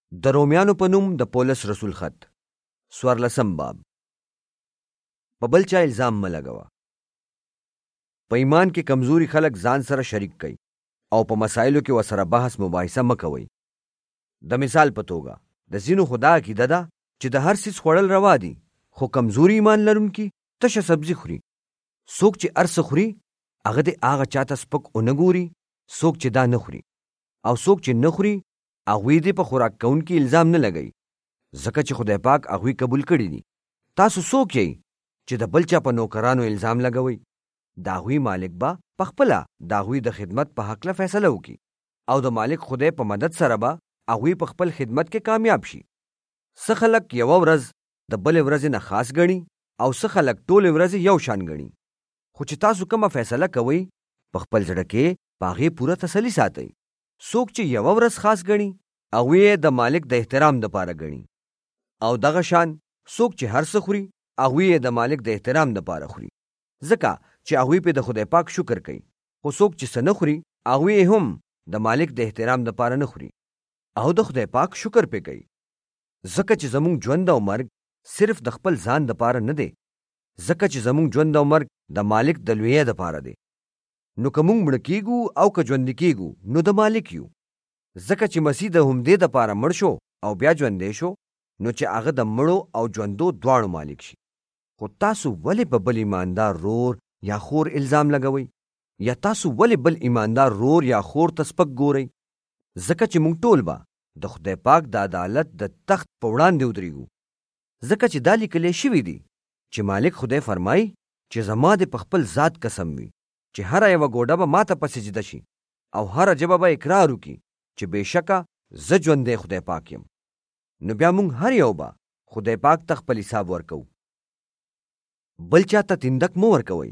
د رومیانو په نوم د پولس رسول خط 14 باب. په بل چا الزام مه لګوه. په ایمان کې کمزوري خلک ځان سره شریک کوي او په مسایلو کې ورسره بحث مباحثه مه کوئ. د مثال په توګه د ځینو خدا عقیده ده چې د هر څیز خوړل روا دي، خو کمزوري ایمان لرونکي تشه سبزي خوري. څوک چې ارس خوري هغه د هغه چاته سپک ونه ګوري، څوک چې دا نه خوري، او څوک چې نه خوري هغوی دې په خوراک کوونکي الزام نه لګوي، ځکه چې خدای پاک هغوی قبول کړي دي. تاسو څوک یئ چې د بل چا په نوکرانو الزام لګوئ؟ د هغوی مالک به پخپله د هغوی د خدمت په هکله فیصله وکړي، او د مالک خدای په مدد سره به هغوی په خپل خدمت کې کامیاب شي. څه خلک یوه ورځ د بلې ورځې نه خاص ګڼي او څه خلک ټولې ورځې یو شان ګڼي. خو چې تاسو کومه فیصله کوئ په خپل زړه کې په هغې پوره تسلي ساتئ. څوک چې یوه ورځ خاص ګڼي هغوی یې د مالک د احترام دپاره ګڼي، او دغه شان څوک چې هر څه خوري هغوی یې د مالک د احترام دپاره خوري، ځکه چې هغوی پې د خدای پاک شکر کوي. خو څوک چې څه نه خوري هغوی یې هم د مالک د احترام دپاره نه خوري او د خدای پاک شکر پې کوي. ځکه چې زموږ ژوند او مرګ صرف د خپل ځان دپاره نه دی، ځکه چې زموږ ژوند او مرګ د مالک د لویۍ دپاره دی. نو که موږ مړه کیږو او که ژوندي کیږو نو د مالک یو، ځکه چې مسیح د همدې دپاره مړ شو او بیا ژوندی شو، نو چې هغه د مړو او ژوندو دواړو مالک شي. خو تاسو ولې په بل ایماندار رور یا خور الزام لګوئ؟ یا تاسو ولې بل ایماندار رور یا خور ته سپک ګورئ؟ ځکه چې موږ ټول به د خدای پاک د عدالت د تخت په وړاندې ودرېږو. ځکه چې دا لیکلی شوي دي چې مالک خدای فرمایي چې زما دې په خپل ذات قسم وي چې هره یوه ګوډه به ماته په سجده شي او هره ژبه به اقرار وکړي چې بېشکه زه ژوندی خدای پاک یم. نو بیا موږ هر یو به خدای پاک ته خپل حساب ورکوو. بل چا ته تندک مه ورکوئ.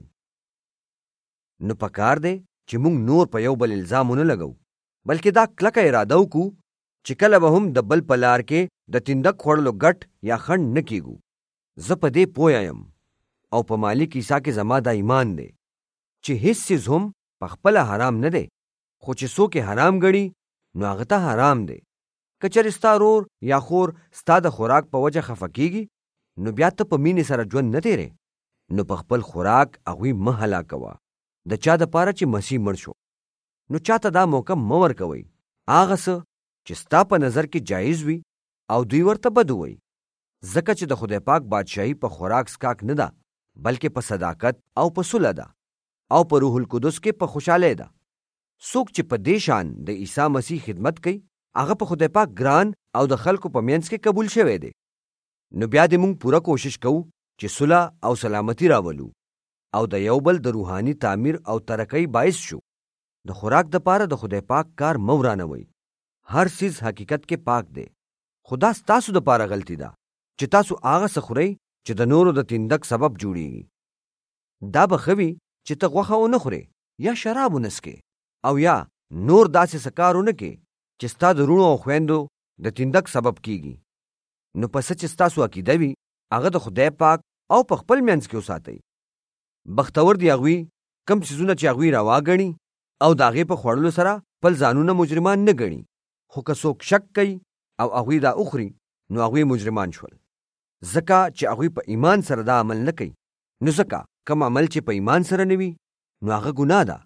نو پکار دی چې موږ نور په یو بل الزام ونه لګو، بلکې دا کلکه اراده وکړو چې کله به هم د بل په لار کې د تندک خوړلو ګټ یا خنډ نه کیږو. زه په دې پوه یم او په مالک عیسی کې زما دا ایمان دی چې هیڅ څیز هم په خپله حرام نه دی، خو چې څوک یې حرام ګڼي نو هغه ته حرام دی. که چېرې ستا رور یا خور ستا د خوراک په وجه خفه کیږي نو بیا ته په مینې سره ژوند نه تیری. نو په خپل خوراک هغوی مه هلاکوه د چا دپاره چې مسیح مړ شو. نو چاته دا موقع مه ورکوئ هغه څه چې ستا په نظر کې جایز وي او دوی ورته بد ووایي، ځکه چې د خدای پاک بادشاهي په خوراک سکاک نه ده، بلکې په صداقت او په صلح ده او په روح القدس کې په خوشحالۍ ده. څوک چې په دې شان د عیسی مسیح خدمت کوي هغه په خدای پاک ګران او د خلکو په منځ کې قبول شوی دی. نو بیا دې موږ پوره کوشش کوو چې صلح او سلامتی راولو او د یو بل د روحاني تعمیر او ترقۍ باعث شو. د خوراک دپاره د خدای پاک کار مه ورانوئ. هر څیز حقیقت کې پاک دی، خو دا ستاسو دپاره غلطي ده چې تاسو هغه څه خورئ چې د نورو د تندک سبب جوړیږي. دا به ښه وي چې ته غوښه ونه خورې یا شراب ونه څښې او یا نور داسې څه کار ونه کې چې ستا د وروڼو او خویندو د تندک سبب کیږي. نو پس چې ستاسو عقیده وي هغه د خدای پاک او په خپل منځ کې وساتئ. بختور دی هغوی کم څیزونه چې هغوی روا ګڼي او د هغې په خوړلو سره خپل ځانونه مجرمان نه ګڼي. خو که څوک شک کوي او هغوی دا وخوري نو هغوی مجرمان شول، ځکه چې هغوی په ایمان سره دا عمل نه کوي. نو ځکه کوم عمل چې په ایمان سره نه وي نو هغه ګناه ده.